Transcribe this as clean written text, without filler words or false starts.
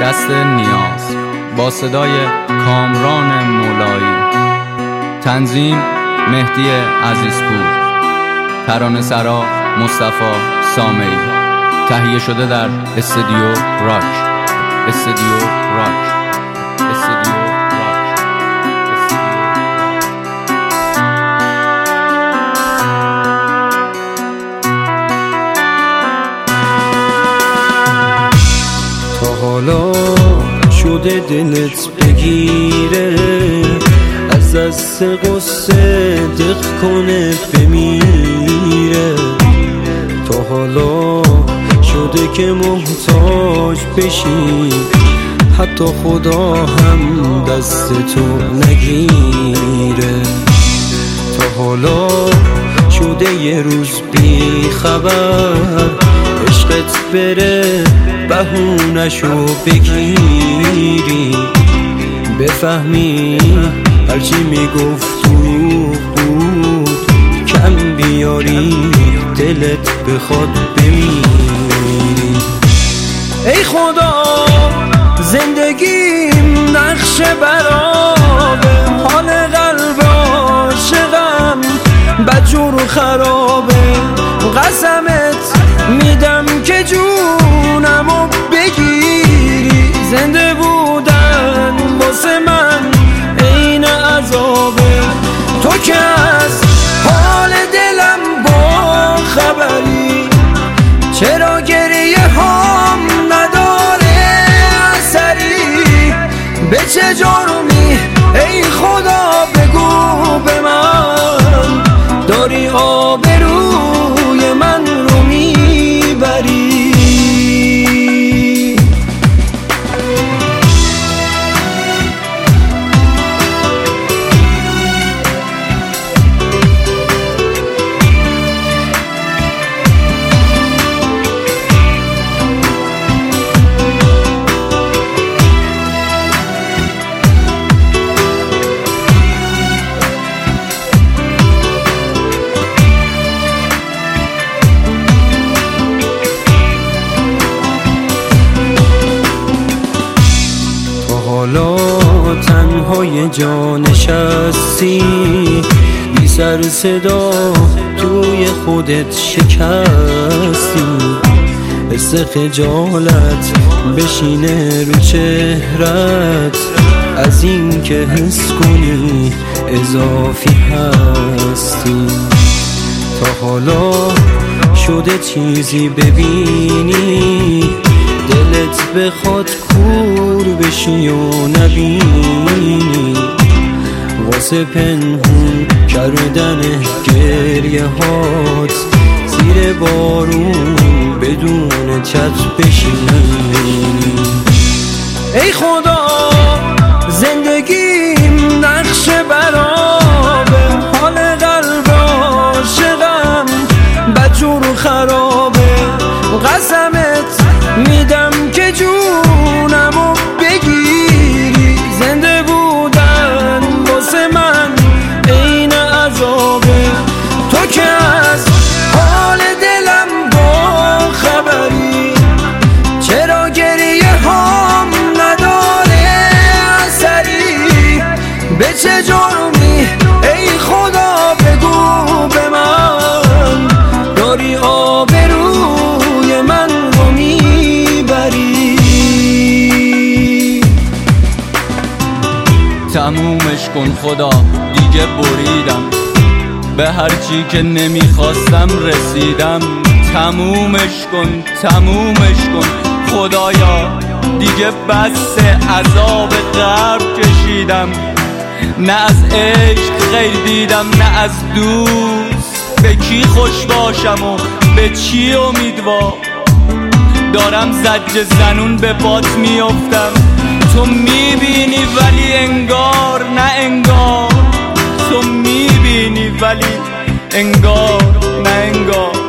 دست نیاز با صدای کامران مولایی، تنظیم مهدی عزیزپور، ترانه سرا مصطفی سامعی، تهیه شده در استودیو راک. تا حالا شده دلت بگیره، از دست قصه دق کنه بمیره. تا حالا شده که محتاج بشی، حتی خدا هم دست تو نگیره. تا حالا شده یه روز بی خبر، عشقت بره بهونشو بگیری، بفهمی هرچی میگفت دروغ بود، کم بیاری دلت بخواد بمیری. ای خدا زندگیم نقش برابه، حال قلب عاشقم بدجور و خرابه. قسمت میدم که جونمو بگیری، زنده بودن واسه من عین عذابه. تو که از حال دلم با خبری، چرا گریه هم نداره اثری؟ به چه جرمی ای خدا بگو به من، داری آبروی من رو میبری؟ حالا تنهای جا نشستی، بی سر صدا توی خودت شکستی. حس خجالت بشینه رو چهرت، از این که حس کنی اضافی هستی. تا حالا شده چیزی ببینی، دلت بخواد کور بشی و نبینی، واسه پنهون کردن گریه هات زیر بارون بدون چت بشینی. ای خدا زندگیم نقش برابه، حال قلب عاشقم بدجور و خرابه. قسمت میدم که جونمو بگیری، زنده بودن واسه من عین عذابه. تو که از حال دلم با خبری، چرا گریه هم نداره اثری؟ به چه جرمی ای خدا بگو به من، داری آبروی من رو میبری؟ تمومش کن خدا، دیگه بریدم، به هرچی که نمیخواستم رسیدم. تمومش کن خدایا، دیگه بس عذاب غرب کشیدم. نه از عشق خیر دیدم، نه از دوست. به کی خوش باشم و به چی امیدوار؟ دارم زجر زنون به پات میافتم، تو میبینی ولی انگار نه انگار، تو میبینی ولی انگار نه انگار.